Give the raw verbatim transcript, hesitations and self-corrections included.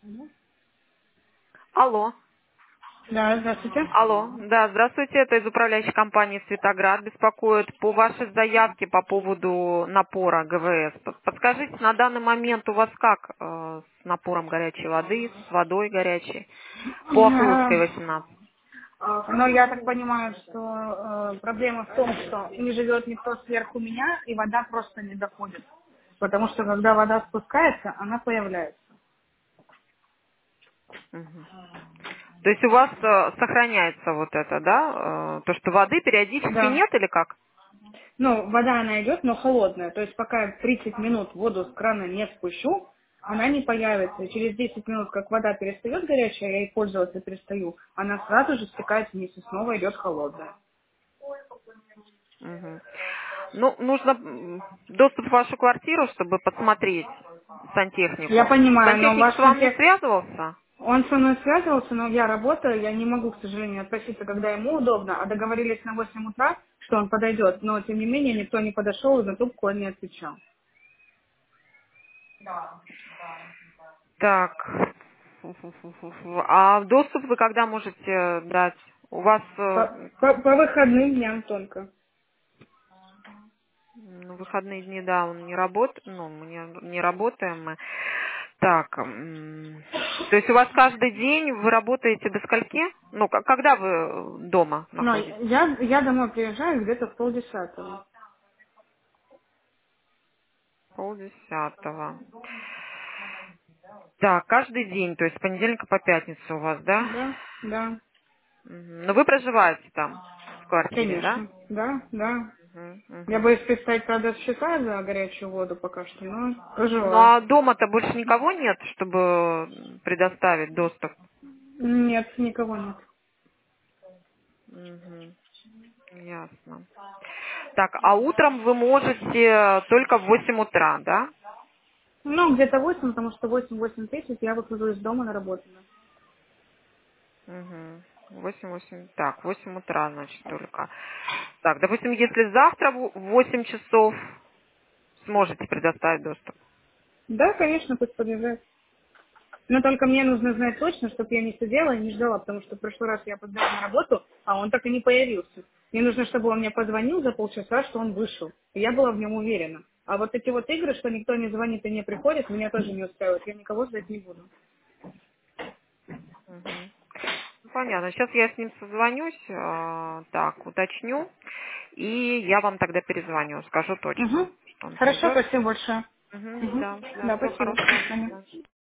Мгм. Алло. Да, здравствуйте. Алло. Да, здравствуйте. Это из управляющей компании «Светоград» беспокоит по вашей заявке по поводу напора ГВС. П- Подскажите, на данный момент у вас как э, с напором горячей воды, с водой горячей? По Ахыловской Ага. восемнадцать. А, Но я так понимаю, что э, проблема в том, что не живет никто сверху меня, и вода просто не доходит. Потому что когда вода спускается, она появляется. Мгм. То есть у вас э, сохраняется вот это, да? э, то, что воды периодически Да. нет или как? Ну, вода она идет, но холодная. То есть пока я тридцать минут воду с крана не спущу, она не появится. И через десять минут, как вода перестает горячая, я ей пользоваться перестаю, она сразу же стекает вниз и снова идет холодная. Мгм. Ну, нужно м, доступ в вашу квартиру, чтобы посмотреть Я сантехнику. понимаю, но Сантехник ваш с вами не сантех, связывался? он со мной связывался, но я работаю, я не могу, к сожалению, отпроситься, когда ему удобно, а договорились на восемь утра, что он подойдет, но тем не менее никто не подошел и на трубку он не отвечал. Так. Фу-фу-фу-фу-фу. А доступ вы когда можете дать? У вас э, По, по- по выходным дням только. м, выходные дни, да, он не работает, ну, мы не, не работаем мы. Так, м, то есть у вас каждый день вы работаете до скольки? Ну, к- когда вы дома Но находитесь? я, я домой приезжаю где-то в полдесятого. Полдесятого. Так, каждый день, то есть с понедельника по пятницу у вас, да? Да, да, Мгм. Но вы проживаете там, в квартире, да? конечно, да, да. Мгм, Я мгм. боюсь представить, правда, счета за горячую воду пока что, но Ну проживаю. а дома-то больше никого нет, чтобы предоставить доступ? Нет, никого нет. Мгм. Ясно. Так, а утром вы можете только в восемь утра, да? Ну, где-то восемь, потому что восемь тридцать я выхожу из дома на работу. Угу. восемь, восемь. Так, в восемь утра, значит, только. Так, допустим, если завтра в восемь часов сможете предоставить доступ. Да, конечно, пусть подъезжает. Но только мне нужно знать точно, чтобы я не сидела и не ждала, потому что в прошлый раз я опоздала на работу, а он так и не появился. Мне нужно, чтобы он мне позвонил за полчаса, что он вышел. И я была в нем уверена. А вот эти вот игры, что никто не звонит и не приходит, меня тоже не устраивают. Я никого ждать не буду. Мгм. Ну, понятно. Сейчас я с ним созвонюсь, а, так, уточню, и я вам тогда перезвоню, скажу точно, Угу. что он Хорошо, придет. спасибо большое. Мгм, Угу. да, да, Да, всего спасибо. До хорошего. До свидания. свидания.